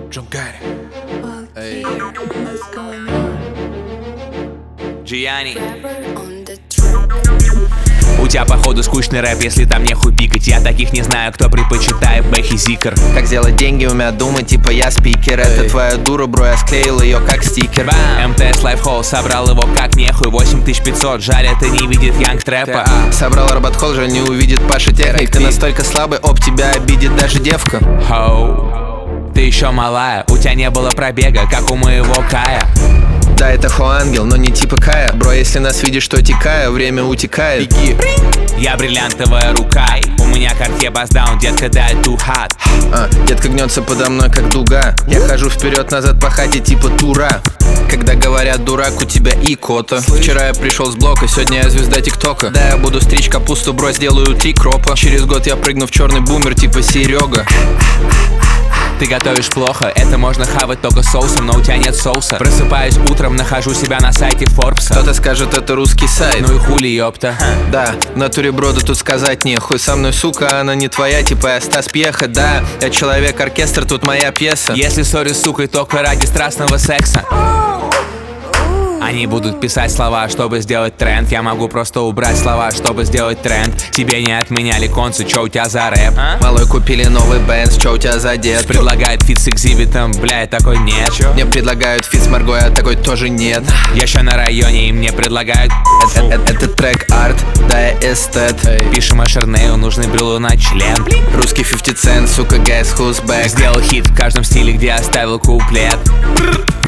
Джунгари. Эй. Джияни. У тебя походу скучный рэп, если там нехуй пикать. Я таких не знаю, кто предпочитает бэх и зикр. Как сделать деньги, у меня думы, типа я спикер. Это твоя дура, бро, я склеил ее как стикер. МТС Лайфхол, собрал его как нехуй. 8500, жаль, это не видит янг трэпа. Собрал Роботхол, жаль, не увидит Паша Техник. Ты настолько слабый, об тебя обидит даже девка. Хоу, ты еще малая, у тебя не было пробега, как у моего Кая. Да, это Хоангел, но не типа Кая. Бро, если нас видишь, то текая, время утекает. Беги. Я бриллиантовая рука, у меня Cartier Buzz Down, детка, да, too hot. Детка гнется подо мной, как дуга. Я хожу вперед-назад по хате, типа тура. Когда говорят, дурак, у тебя икота. Вчера я пришел с блока, сегодня я звезда ТикТока. Да, я буду стричь капусту, бро, сделаю 3 кропа. Через год я прыгну в черный бумер, типа Серега. Ты готовишь плохо, это можно хавать только соусом, но у тебя нет соуса. Просыпаюсь утром, нахожу себя на сайте Forbes. Кто-то скажет, это русский сайт. Ну и хули, ёпта. Да, в натуре, бро, да тут сказать нехуй. Со мной, сука, она не твоя, типа я Стас Пьеха. Да, я человек-оркестр, тут моя пьеса. Если ссорю с сукой только ради страстного секса, они будут писать слова, чтобы сделать тренд. Я могу просто убрать слова, чтобы сделать тренд. Тебе не отменяли концы, чё у тебя за рэп? Малой, купили новый Бенз, чё у тебя за дед? Предлагает фит с экзибитом, бля, я такой нет. Мне предлагают фит с Марго, я такой тоже нет. Я еще на районе, и мне предлагают. Это трек арт, да, я эстет. Пишем о Шернею, нужный брелу на член. Русский 50 Cent, сука, guess who's back. Сделал хит в каждом стиле, где оставил куплет.